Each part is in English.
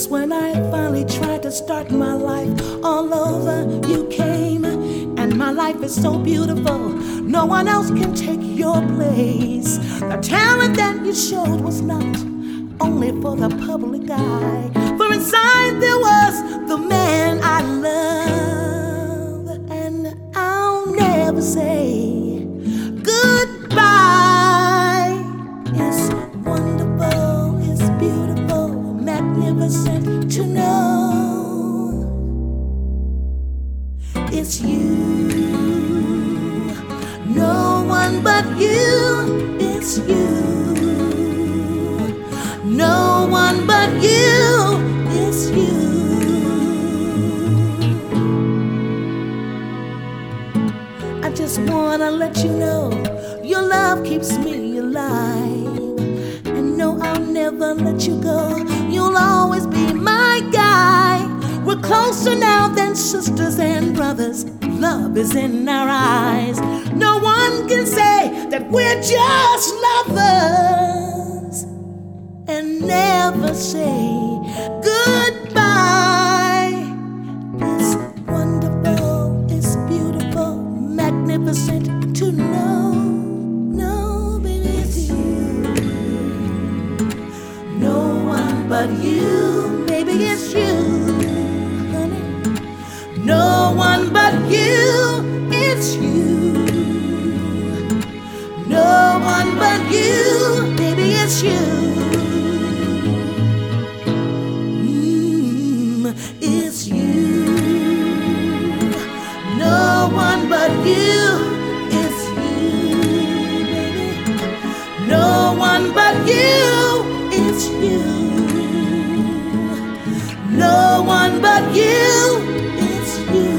Just when I finally tried to start my life all over, you came, and my life is so beautiful. No one else can take your place. The talent that you showed was not only for the public eye, for inside there was the man I love. And I'll never say goodbye. It's wonderful, it's beautiful, magnificent to know it's you. No one but you, it's you. No one but you, it's you. I just wanna let you know your love keeps me alive. And no, I'll never let you go. You'll always be my guy. We're closer now than sisters and brothers. Love is in our eyes. No one can say that we're just lovers and never say goodbye. It's wonderful, it's beautiful, magnificent to know. No, baby, it's you. No one but you, baby, it's you, honey. No one but you, it's you. No one but you, baby, it's you. It's you. No one but you. It's you, baby. No one but you. It's you. No one but you. It's you.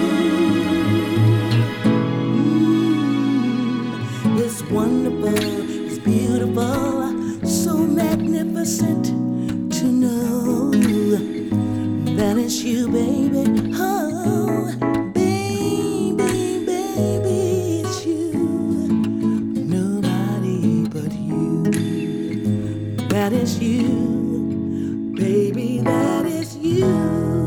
It's wonderful. It's beautiful. So magnificent to know that it's you, baby. Oh, baby, baby, it's you. Nobody but you. That is you, baby, that is you.